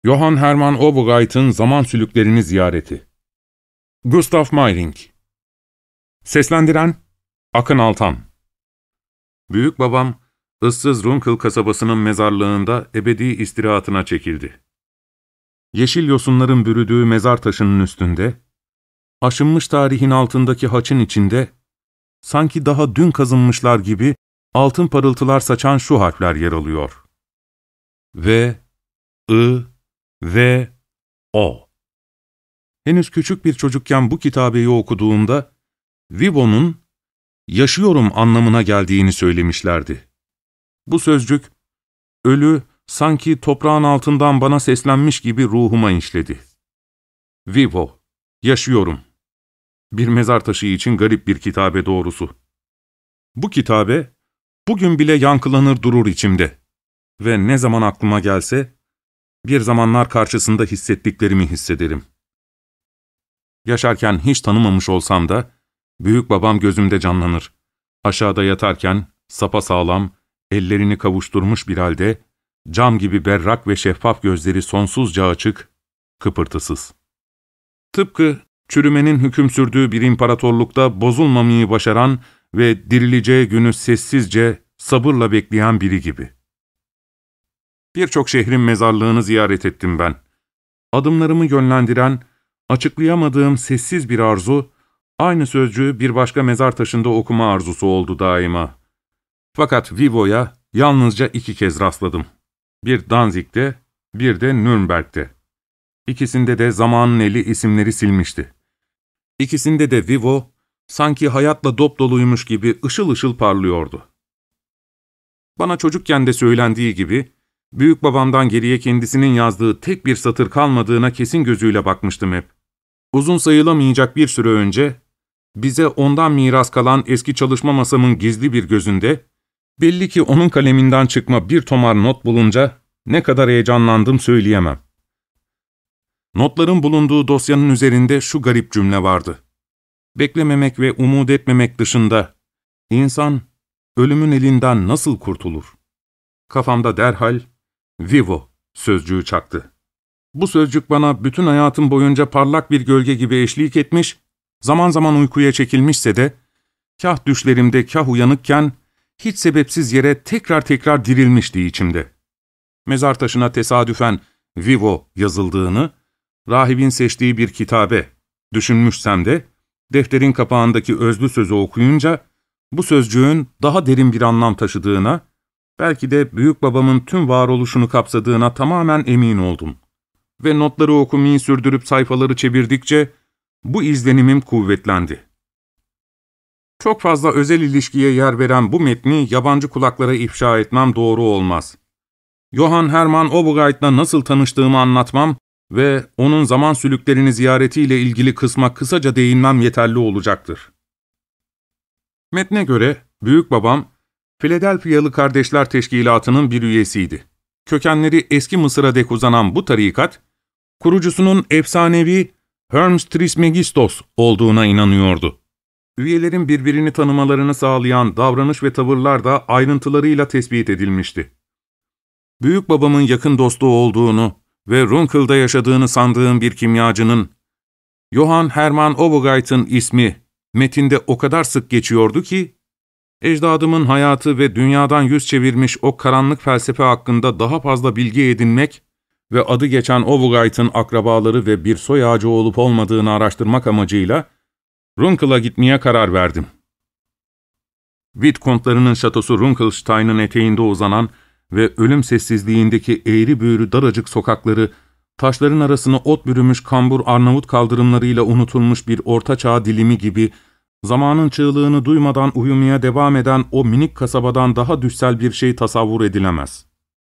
Johann Hermann Obergeit'in Zaman Sülüklerini Ziyareti. Gustav Meyrink. Seslendiren Akın Altan. Büyük babam, ıssız Runkel kasabasının mezarlığında ebedi istirahatına çekildi. Yeşil yosunların bürüdüğü mezar taşının üstünde, aşınmış tarihin altındaki haçın içinde, sanki daha dün kazınmışlar gibi altın parıltılar saçan şu harfler yer alıyor. V, I, V, O. Henüz küçük bir çocukken bu kitabeyi okuduğumda, Vivo'nun yaşıyorum anlamına geldiğini söylemişlerdi. Bu sözcük, ölü sanki toprağın altından bana seslenmiş gibi ruhuma işledi. Vivo, yaşıyorum. Bir mezar taşı için garip bir kitabe doğrusu. Bu kitabe, bugün bile yankılanır durur içimde. Ve ne zaman aklıma gelse, bir zamanlar karşısında hissettiklerimi hissederim. Yaşarken hiç tanımamış olsam da, büyük babam gözümde canlanır. Aşağıda yatarken, sapasağlam, ellerini kavuşturmuş bir halde, cam gibi berrak ve şeffaf gözleri sonsuzca açık, kıpırtısız. Tıpkı çürümenin hüküm sürdüğü bir imparatorlukta bozulmamayı başaran ve dirileceği günü sessizce, sabırla bekleyen biri gibi. Birçok şehrin mezarlığını ziyaret ettim ben. Adımlarımı yönlendiren, açıklayamadığım sessiz bir arzu, aynı sözcüğü bir başka mezar taşında okuma arzusu oldu daima. Fakat Vivo'ya yalnızca 2 kez rastladım. Bir Danzig'de, bir de Nürnberg'de. İkisinde de zamanın eli isimleri silmişti. İkisinde de Vivo, sanki hayatla dopdoluymuş gibi ışıl ışıl parlıyordu. Bana çocukken de söylendiği gibi, büyük babamdan geriye kendisinin yazdığı tek bir satır kalmadığına kesin gözüyle bakmıştım hep. Uzun sayılamayacak bir süre önce, bize ondan miras kalan eski çalışma masamın gizli bir gözünde, belli ki onun kaleminden çıkma bir tomar not bulunca ne kadar heyecanlandım söyleyemem. Notların bulunduğu dosyanın üzerinde şu garip cümle vardı. Beklememek ve umut etmemek dışında, insan ölümün elinden nasıl kurtulur? Kafamda derhal, Vivo sözcüğü çaktı. Bu sözcük bana bütün hayatım boyunca parlak bir gölge gibi eşlik etmiş, zaman zaman uykuya çekilmişse de, kah düşlerimde kah uyanıkken, hiç sebepsiz yere tekrar dirilmişti içimde. Mezar taşına tesadüfen Vivo yazıldığını, rahibin seçtiği bir kitabe düşünmüşsem de, defterin kapağındaki özlü sözü okuyunca, bu sözcüğün daha derin bir anlam taşıdığına, belki de büyük babamın tüm varoluşunu kapsadığına tamamen emin oldum. Ve notları okumayı sürdürüp sayfaları çevirdikçe, bu izlenimim kuvvetlendi. Çok fazla özel ilişkiye yer veren bu metni yabancı kulaklara ifşa etmem doğru olmaz. Johann Hermann Obergeit'la nasıl tanıştığımı anlatmam ve onun zaman sülüklerini ziyaretiyle ilgili kısma kısaca değinmem yeterli olacaktır. Metne göre, büyük babam, Philadelphia'lı Kardeşler Teşkilatı'nın bir üyesiydi. Kökenleri eski Mısır'a dek uzanan bu tarikat, kurucusunun efsanevi Hermes Trismegistos olduğuna inanıyordu. Üyelerin birbirini tanımalarını sağlayan davranış ve tavırlar da ayrıntılarıyla tespit edilmişti. Büyük babamın yakın dostu olduğunu ve Runkel'da yaşadığını sandığım bir kimyacının, Johann Hermann Obergeit'in ismi metinde o kadar sık geçiyordu ki, ecdadımın hayatı ve dünyadan yüz çevirmiş o karanlık felsefe hakkında daha fazla bilgi edinmek ve adı geçen Obergeit'in akrabaları ve bir soy ağacı olup olmadığını araştırmak amacıyla Runkel'a gitmeye karar verdim. Witt-kontlarının şatosu Runkelstein'ın eteğinde uzanan ve ölüm sessizliğindeki eğri büğrü daracık sokakları, taşların arasını ot bürümüş kambur Arnavut kaldırımlarıyla unutulmuş bir ortaçağ dilimi gibi, zamanın çığlığını duymadan uyumaya devam eden o minik kasabadan daha düşsel bir şey tasavvur edilemez.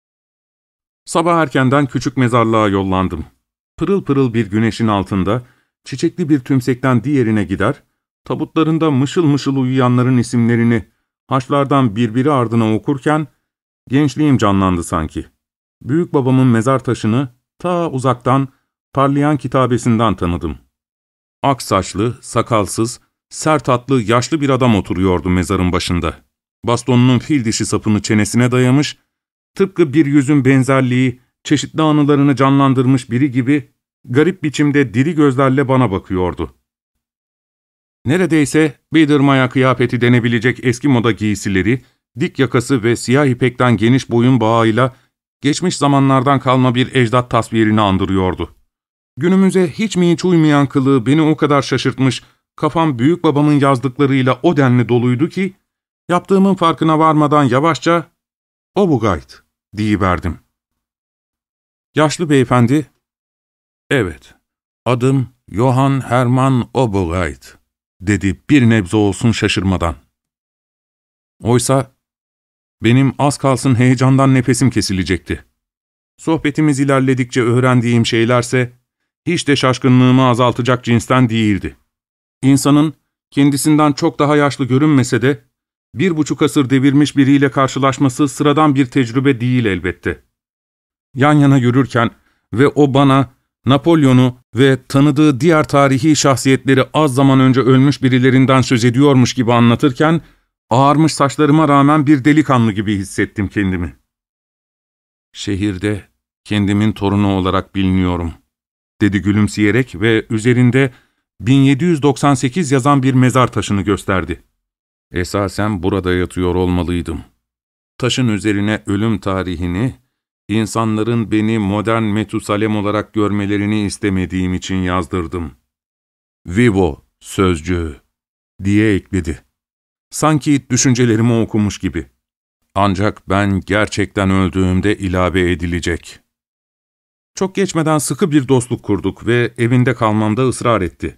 Sabah erkenden küçük mezarlığa yollandım. Pırıl pırıl bir güneşin altında, çiçekli bir tümsekten diğerine gider, tabutlarında mışıl mışıl uyuyanların isimlerini haçlardan birbiri ardına okurken, gençliğim canlandı sanki. Büyük babamın mezar taşını ta uzaktan parlayan kitabesinden tanıdım. Ak saçlı, sakalsız, sert hatlı, yaşlı bir adam oturuyordu mezarın başında. Bastonunun fil dişi sapını çenesine dayamış, tıpkı bir yüzün benzerliği çeşitli anılarını canlandırmış biri gibi garip biçimde diri gözlerle bana bakıyordu. Neredeyse Biedermeier kıyafeti denebilecek eski moda giysileri, dik yakası ve siyah ipekten geniş boyun bağıyla geçmiş zamanlardan kalma bir ecdat tasvirini andırıyordu. Günümüze hiç mi hiç uymayan kılığı beni o kadar şaşırtmış, kafam büyük babamın yazdıklarıyla o denli doluydu ki, yaptığımın farkına varmadan yavaşça "Obugait" deyiverdim. Yaşlı beyefendi, "Evet, adım Johann Hermann Obugait" dedi bir nebze olsun şaşırmadan. Oysa benim az kalsın heyecandan nefesim kesilecekti. Sohbetimiz ilerledikçe öğrendiğim şeylerse hiç de şaşkınlığımı azaltacak cinsten değildi. İnsanın kendisinden çok daha yaşlı görünmese de 1,5 asır devirmiş biriyle karşılaşması sıradan bir tecrübe değil elbette. Yan yana yürürken ve o bana Napolyon'u ve tanıdığı diğer tarihi şahsiyetleri az zaman önce ölmüş birilerinden söz ediyormuş gibi anlatırken, ağarmış saçlarıma rağmen bir delikanlı gibi hissettim kendimi. "Şehirde kendimin torunu olarak biliniyorum," dedi gülümseyerek ve üzerinde 1798 yazan bir mezar taşını gösterdi. "Esasen burada yatıyor olmalıydım. Taşın üzerine ölüm tarihini, insanların beni modern Metusalem olarak görmelerini istemediğim için yazdırdım. Vivo sözcüğü," diye ekledi. Sanki düşüncelerimi okumuş gibi. "Ancak ben gerçekten öldüğümde ilave edilecek." Çok geçmeden sıkı bir dostluk kurduk ve evinde kalmamda ısrar etti.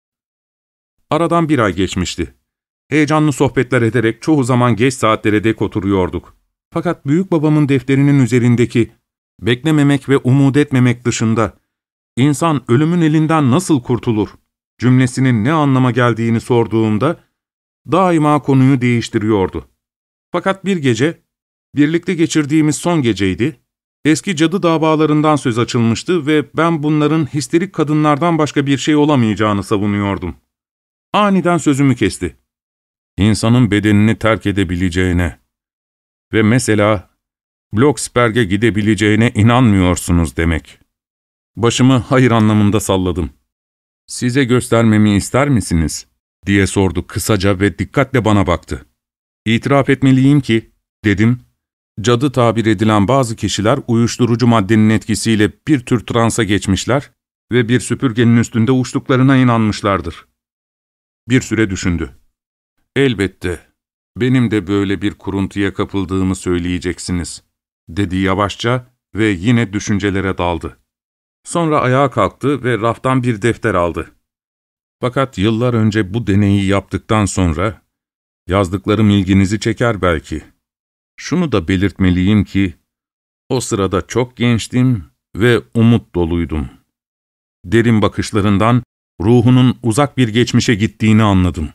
Aradan 1 ay geçmişti. Heyecanlı sohbetler ederek çoğu zaman geç saatlere dek oturuyorduk. Fakat büyük babamın defterinin üzerindeki "beklememek ve umut etmemek dışında insan ölümün elinden nasıl kurtulur" cümlesinin ne anlama geldiğini sorduğumda daima konuyu değiştiriyordu. Fakat bir gece, birlikte geçirdiğimiz son geceydi, eski cadı davalarından söz açılmıştı ve ben bunların histerik kadınlardan başka bir şey olamayacağını savunuyordum. Aniden sözümü kesti. "İnsanın bedenini terk edebileceğine ve mesela Blocksberg'e gidebileceğine inanmıyorsunuz demek." Başımı hayır anlamında salladım. "Size göstermemi ister misiniz?" diye sordu kısaca ve dikkatle bana baktı. "İtiraf etmeliyim ki," dedim, "cadı tabir edilen bazı kişiler uyuşturucu maddenin etkisiyle bir tür transa geçmişler ve bir süpürgenin üstünde uçtuklarına inanmışlardır." Bir süre düşündü. "Elbette, benim de böyle bir kuruntuya kapıldığımı söyleyeceksiniz," dedi yavaşça ve yine düşüncelere daldı. Sonra ayağa kalktı ve raftan bir defter aldı. "Fakat yıllar önce bu deneyi yaptıktan sonra, yazdıklarım ilginizi çeker belki. Şunu da belirtmeliyim ki, o sırada çok gençtim ve umut doluydum." Derin bakışlarından ruhunun uzak bir geçmişe gittiğini anladım.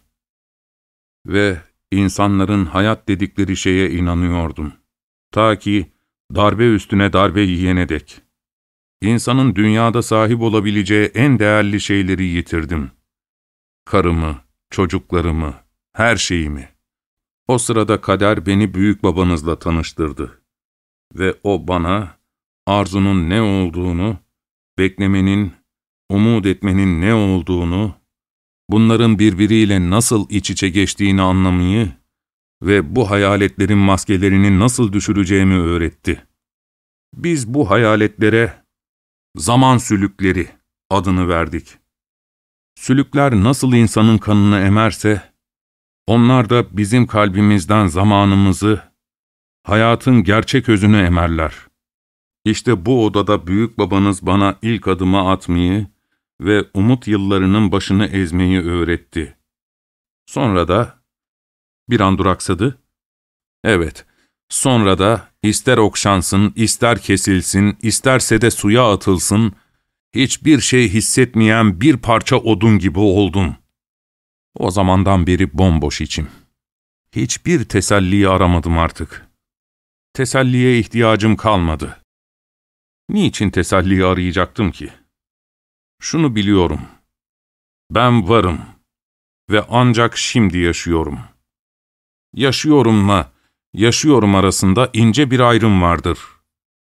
"Ve insanların hayat dedikleri şeye inanıyordum. Ta ki darbe üstüne darbe yiyene dek. İnsanın dünyada sahip olabileceği en değerli şeyleri yitirdim. Karımı, çocuklarımı, her şeyimi. O sırada kader beni büyük babanızla tanıştırdı. Ve o bana arzunun ne olduğunu, beklemenin, umut etmenin ne olduğunu, bunların birbiriyle nasıl iç içe geçtiğini anlamayı ve bu hayaletlerin maskelerini nasıl düşüreceğimi öğretti. Biz bu hayaletlere zaman sülükleri adını verdik. Sülükler nasıl insanın kanını emerse, onlar da bizim kalbimizden zamanımızı, hayatın gerçek özünü emerler. İşte bu odada büyük babanız bana ilk adımı atmayı ve umut yıllarının başını ezmeyi öğretti. Sonra da," bir an duraksadı, "evet, sonra da ister okşansın, ister kesilsin, isterse de suya atılsın, hiçbir şey hissetmeyen bir parça odun gibi oldum. O zamandan beri bomboş içim. Hiçbir teselliyi aramadım artık. Teselliye ihtiyacım kalmadı. Niçin teselliyi arayacaktım ki? Şunu biliyorum. Ben varım ve ancak şimdi yaşıyorum. Yaşıyorumla yaşıyorum arasında ince bir ayrım vardır.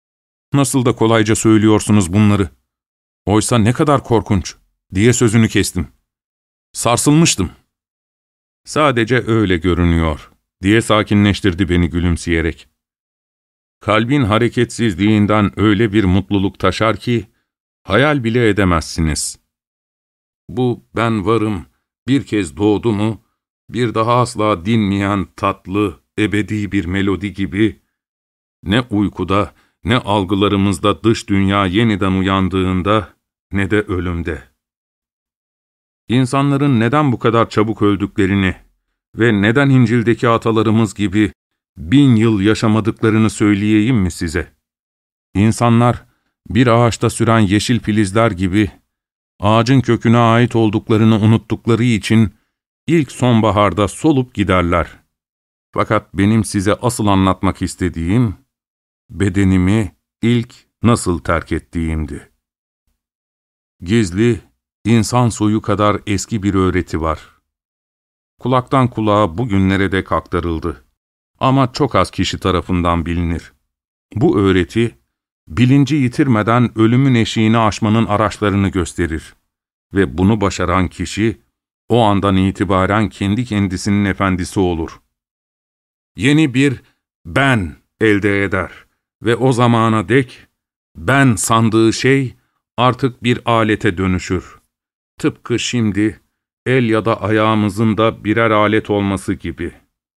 Nasıl da kolayca söylüyorsunuz bunları. Oysa ne kadar korkunç, diye sözünü kestim. Sarsılmıştım. Sadece öyle görünüyor, diye sakinleştirdi beni gülümseyerek. Kalbin hareketsizliğinden öyle bir mutluluk taşar ki, hayal bile edemezsiniz. Bu ben varım, bir kez doğdu mu, bir daha asla dinmeyen tatlı, ebedi bir melodi gibi, ne uykuda, ne algılarımızda dış dünya yeniden uyandığında, ne de ölümde. İnsanların neden bu kadar çabuk öldüklerini ve neden İncil'deki atalarımız gibi 1000 yıl yaşamadıklarını söyleyeyim mi size? İnsanlar, bir ağaçta süren yeşil filizler gibi, ağacın köküne ait olduklarını unuttukları için, ilk sonbaharda solup giderler. Fakat benim size asıl anlatmak istediğim, bedenimi ilk nasıl terk ettiğimdi. Gizli, insan soyu kadar eski bir öğreti var. Kulaktan kulağa bugünlere dek aktarıldı. Ama çok az kişi tarafından bilinir. Bu öğreti, bilinci yitirmeden ölümün eşiğini aşmanın araçlarını gösterir. Ve bunu başaran kişi, o andan itibaren kendi kendisinin efendisi olur. Yeni bir ben elde eder ve o zamana dek ben sandığı şey artık bir alete dönüşür. Tıpkı şimdi el ya da ayağımızın da birer alet olması gibi.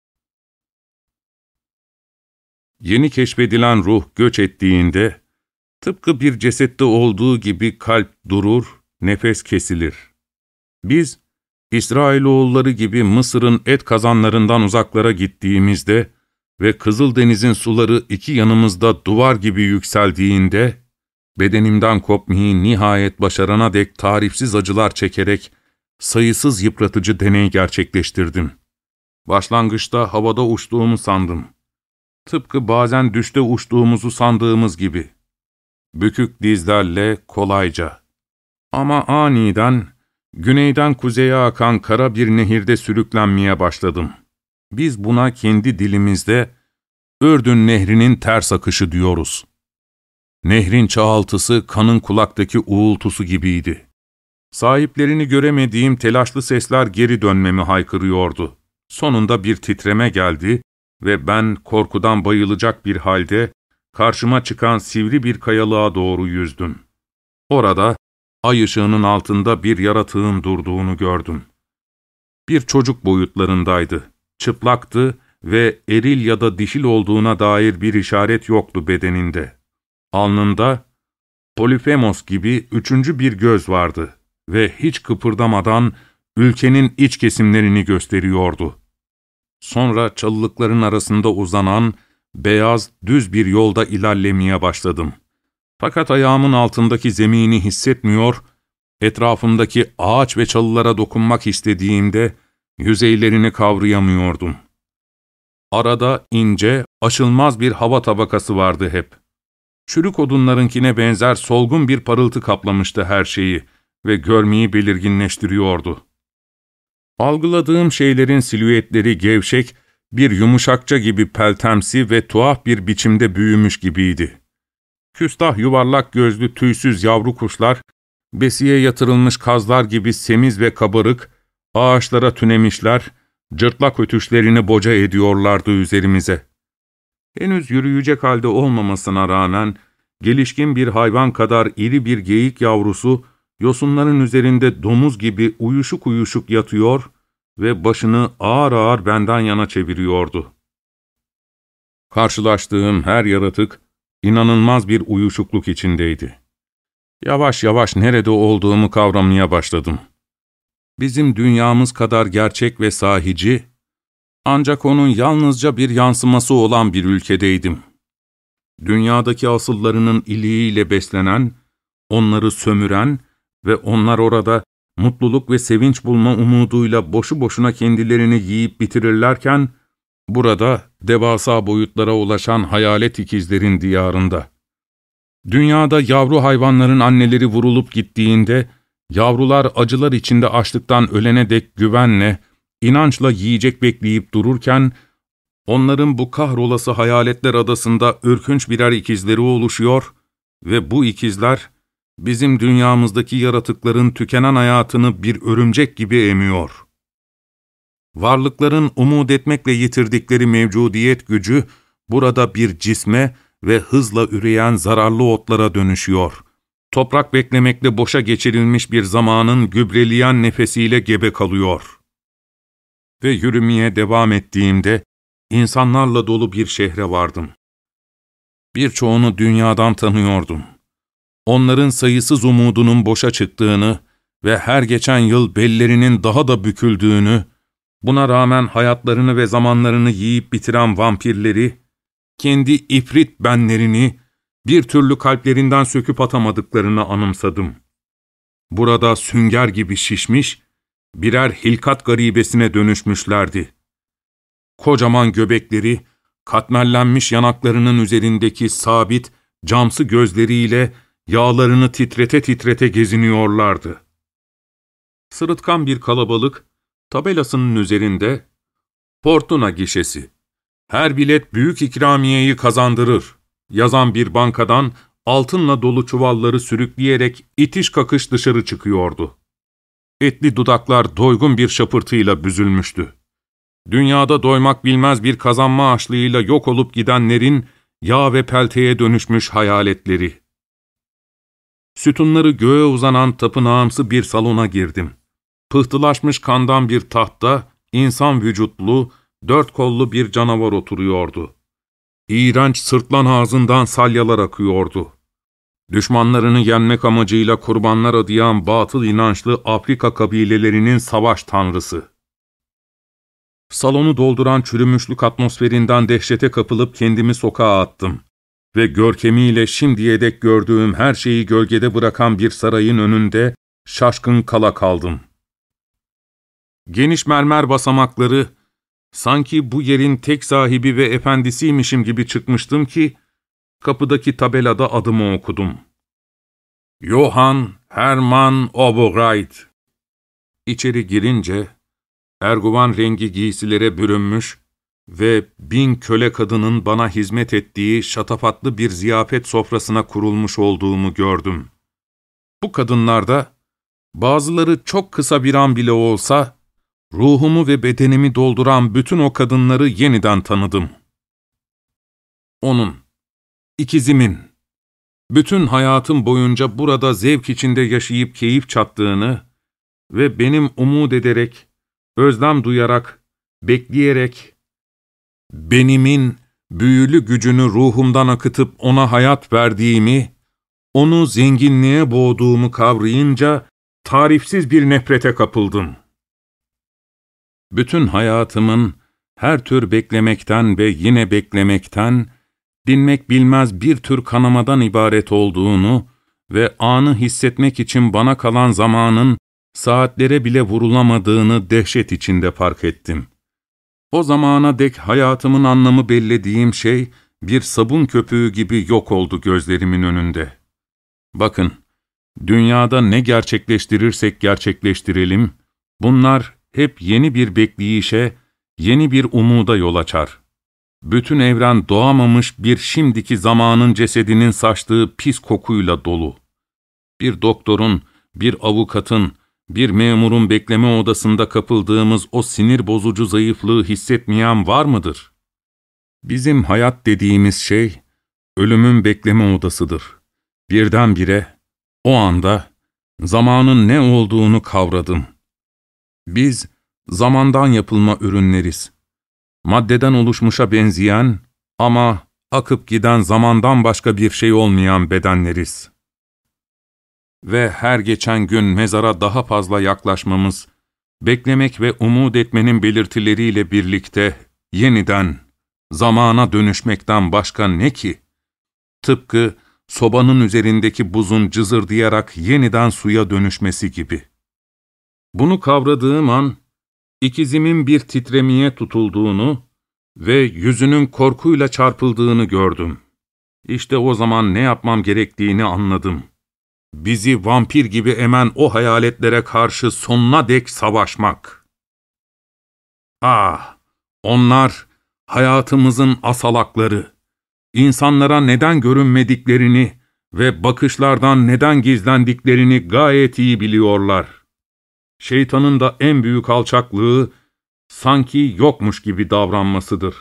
Yeni keşfedilen ruh göç ettiğinde, tıpkı bir cesette olduğu gibi kalp durur, nefes kesilir. Biz, İsrailoğulları gibi Mısır'ın et kazanlarından uzaklara gittiğimizde ve Kızıldeniz'in suları iki yanımızda duvar gibi yükseldiğinde, bedenimden kopmayı nihayet başarana dek tarifsiz acılar çekerek sayısız yıpratıcı deney gerçekleştirdim. Başlangıçta havada uçtuğumu sandım. Tıpkı bazen düşte uçtuğumuzu sandığımız gibi. Bükük dizlerle kolayca. Ama aniden, güneyden kuzeye akan kara bir nehirde sürüklenmeye başladım. Biz buna kendi dilimizde Ürdün Nehri'nin ters akışı diyoruz. Nehrin çağaltısı kanın kulaktaki uğultusu gibiydi. Sahiplerini göremediğim telaşlı sesler geri dönmemi haykırıyordu. Sonunda bir titreme geldi ve ben korkudan bayılacak bir halde karşıma çıkan sivri bir kayalığa doğru yüzdüm. Orada ay ışığının altında bir yaratığın durduğunu gördüm. Bir çocuk boyutlarındaydı, çıplaktı ve eril ya da dişil olduğuna dair bir işaret yoktu bedeninde. Alnında Polifemos gibi üçüncü bir göz vardı ve hiç kıpırdamadan ülkenin iç kesimlerini gösteriyordu. Sonra çalılıkların arasında uzanan beyaz, düz bir yolda ilerlemeye başladım. Fakat ayağımın altındaki zemini hissetmiyor, etrafımdaki ağaç ve çalılara dokunmak istediğimde yüzeylerini kavrayamıyordum. Arada ince, aşılmaz bir hava tabakası vardı hep. Çürük odunlarınkine benzer solgun bir parıltı kaplamıştı her şeyi ve görmeyi belirginleştiriyordu. Algıladığım şeylerin silüetleri gevşek, bir yumuşakça gibi peltemsi ve tuhaf bir biçimde büyümüş gibiydi. Küstah yuvarlak gözlü tüysüz yavru kuşlar, besiye yatırılmış kazlar gibi semiz ve kabarık, ağaçlara tünemişler, cırtlak ötüşlerini boca ediyorlardı üzerimize. Henüz yürüyecek halde olmamasına rağmen, gelişkin bir hayvan kadar iri bir geyik yavrusu, yosunların üzerinde domuz gibi uyuşuk uyuşuk yatıyor ve başını ağır ağır benden yana çeviriyordu. Karşılaştığım her yaratık, inanılmaz bir uyuşukluk içindeydi. Yavaş yavaş nerede olduğumu kavramaya başladım. Bizim dünyamız kadar gerçek ve sahici, ancak onun yalnızca bir yansıması olan bir ülkedeydim. Dünyadaki asıllarının iliğiyle beslenen, onları sömüren ve onlar orada mutluluk ve sevinç bulma umuduyla boşu boşuna kendilerini yiyip bitirirlerken, burada devasa boyutlara ulaşan hayalet ikizlerin diyarında. Dünyada yavru hayvanların anneleri vurulup gittiğinde, yavrular acılar içinde açlıktan ölene dek güvenle, inançla yiyecek bekleyip dururken, onların bu kahrolası hayaletler adasında ürkünç birer ikizleri oluşuyor Ve bu ikizler, bizim dünyamızdaki yaratıkların tükenen hayatını bir örümcek gibi emiyor. Varlıkların umut etmekle yitirdikleri mevcudiyet gücü, burada bir cisme ve hızla üreyen zararlı otlara dönüşüyor. Toprak beklemekle boşa geçirilmiş bir zamanın gübreleyen nefesiyle gebe kalıyor. Ve yürümeye devam ettiğimde, insanlarla dolu bir şehre vardım. Birçoğunu dünyadan tanıyordum. Onların sayısız umudunun boşa çıktığını ve her geçen yıl bellerinin daha da büküldüğünü, buna rağmen hayatlarını ve zamanlarını yiyip bitiren vampirleri, kendi ifrit benlerini bir türlü kalplerinden söküp atamadıklarını anımsadım. Burada sünger gibi şişmiş, birer hilkat garibesine dönüşmüşlerdi. Kocaman göbekleri, katmerlenmiş yanaklarının üzerindeki sabit, camsı gözleriyle yağlarını titrete titrete geziniyorlardı. Sırıtkan bir kalabalık, tabelasının üzerinde, "Fortuna gişesi, her bilet büyük ikramiyeyi kazandırır" yazan bir bankadan altınla dolu çuvalları sürükleyerek itiş kakış dışarı çıkıyordu. Etli dudaklar doygun bir şapırtıyla büzülmüştü. Dünyada doymak bilmez bir kazanma açlığıyla yok olup gidenlerin yağ ve pelteye dönüşmüş hayaletleri. Sütunları göğe uzanan tapınağımsı bir salona girdim. Pıhtılaşmış kandan bir tahtta, insan vücutlu, dört kollu bir canavar oturuyordu. İğrenç sırtlan ağzından salyalar akıyordu. Düşmanlarını yenmek amacıyla kurbanlar adayan batıl inançlı Afrika kabilelerinin savaş tanrısı. Salonu dolduran çürümüşlük atmosferinden dehşete kapılıp kendimi sokağa attım ve görkemiyle şimdiye dek gördüğüm her şeyi gölgede bırakan bir sarayın önünde şaşkın kala kaldım. Geniş mermer basamakları, sanki bu yerin tek sahibi ve efendisiymişim gibi çıkmıştım ki, kapıdaki tabelada adımı okudum. Johann Hermann Oberreit. İçeri girince, erguvan rengi giysilere bürünmüş ve 1000 köle kadının bana hizmet ettiği şatafatlı bir ziyafet sofrasına kurulmuş olduğumu gördüm. Bu kadınlarda, bazıları çok kısa bir an bile olsa, ruhumu ve bedenimi dolduran bütün o kadınları yeniden tanıdım. Onun, ikizimin, bütün hayatım boyunca burada zevk içinde yaşayıp keyif çattığını ve benim umut ederek, özlem duyarak, bekleyerek, benimin büyülü gücünü ruhumdan akıtıp ona hayat verdiğimi, onu zenginliğe boğduğumu kavrayınca tarifsiz bir nefrete kapıldım. Bütün hayatımın her tür beklemekten ve yine beklemekten, dinmek bilmez bir tür kanamadan ibaret olduğunu ve anı hissetmek için bana kalan zamanın saatlere bile vurulamadığını dehşet içinde fark ettim. O zamana dek hayatımın anlamı bellediğim şey, bir sabun köpüğü gibi yok oldu gözlerimin önünde. Bakın, dünyada ne gerçekleştirirsek gerçekleştirelim, bunlar hep yeni bir bekleyişe, yeni bir umuda yol açar. Bütün evren doğamamış bir şimdiki zamanın cesedinin saçtığı pis kokuyla dolu. Bir doktorun, bir avukatın, bir memurun bekleme odasında kapıldığımız o sinir bozucu zayıflığı hissetmeyen var mıdır? Bizim hayat dediğimiz şey, ölümün bekleme odasıdır. Birdenbire, o anda, zamanın ne olduğunu kavradım. Biz, zamandan yapılma ürünleriz. Maddeden oluşmuşa benzeyen ama akıp giden zamandan başka bir şey olmayan bedenleriz. Ve her geçen gün mezara daha fazla yaklaşmamız, beklemek ve umut etmenin belirtileriyle birlikte yeniden zamana dönüşmekten başka ne ki? Tıpkı sobanın üzerindeki buzun cızırdayarak yeniden suya dönüşmesi gibi. Bunu kavradığım an, ikizimin bir titremeye tutulduğunu ve yüzünün korkuyla çarpıldığını gördüm. İşte o zaman ne yapmam gerektiğini anladım. Bizi vampir gibi emen o hayaletlere karşı sonuna dek savaşmak. Ah! Onlar hayatımızın asalakları. İnsanlara neden görünmediklerini ve bakışlardan neden gizlendiklerini gayet iyi biliyorlar. Şeytanın da en büyük alçaklığı, sanki yokmuş gibi davranmasıdır.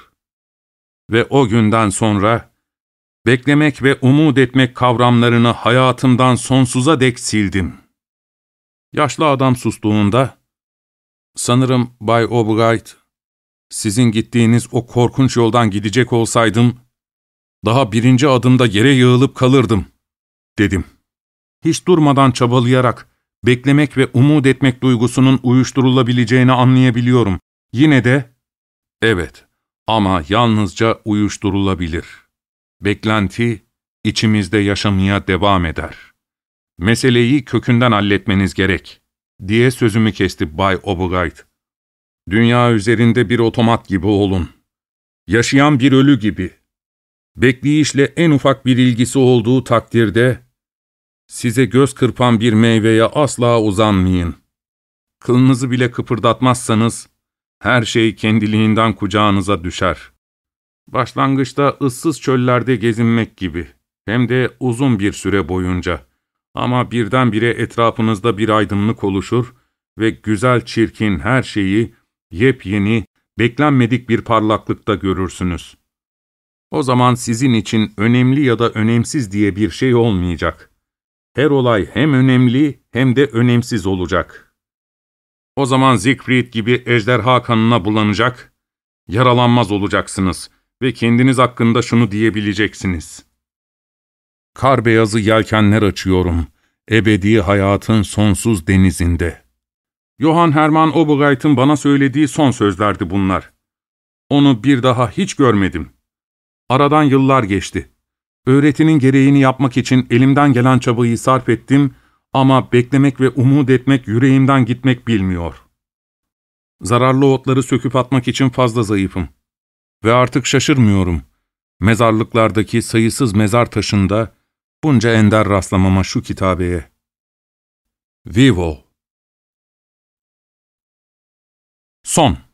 Ve o günden sonra, beklemek ve umut etmek kavramlarını hayatımdan sonsuza dek sildim. Yaşlı adam sustuğunda, "Sanırım Bay Albright, sizin gittiğiniz o korkunç yoldan gidecek olsaydım, daha birinci adımda yere yığılıp kalırdım," dedim. Hiç durmadan çabalayarak, beklemek ve umut etmek duygusunun uyuşturulabileceğini anlayabiliyorum. Yine de, evet ama yalnızca uyuşturulabilir. Beklenti, içimizde yaşamaya devam eder. Meseleyi kökünden halletmeniz gerek, diye sözümü kesti Bay Albright. Dünya üzerinde bir otomat gibi olun. Yaşayan bir ölü gibi. Bekleyişle en ufak bir ilgisi olduğu takdirde, size göz kırpan bir meyveye asla uzanmayın. Kılınızı bile kıpırdatmazsanız, her şey kendiliğinden kucağınıza düşer. Başlangıçta ıssız çöllerde gezinmek gibi, hem de uzun bir süre boyunca. Ama birdenbire etrafınızda bir aydınlık oluşur ve güzel çirkin her şeyi yepyeni, beklenmedik bir parlaklıkta görürsünüz. O zaman sizin için önemli ya da önemsiz diye bir şey olmayacak. Her olay hem önemli hem de önemsiz olacak. O zaman Siegfried gibi ejderha kanına bulanacak, yaralanmaz olacaksınız ve kendiniz hakkında şunu diyebileceksiniz: "Kar beyazı yelkenler açıyorum, ebedi hayatın sonsuz denizinde." Johann Hermann Albright'ın bana söylediği son sözlerdi bunlar. Onu bir daha hiç görmedim. Aradan yıllar geçti. Öğretinin gereğini yapmak için elimden gelen çabayı sarf ettim ama beklemek ve umut etmek yüreğimden gitmek bilmiyor. Zararlı otları söküp atmak için fazla zayıfım. Ve artık şaşırmıyorum. Mezarlıklardaki sayısız mezar taşında bunca ender rastlamama şu kitabeye. Vivo. Son.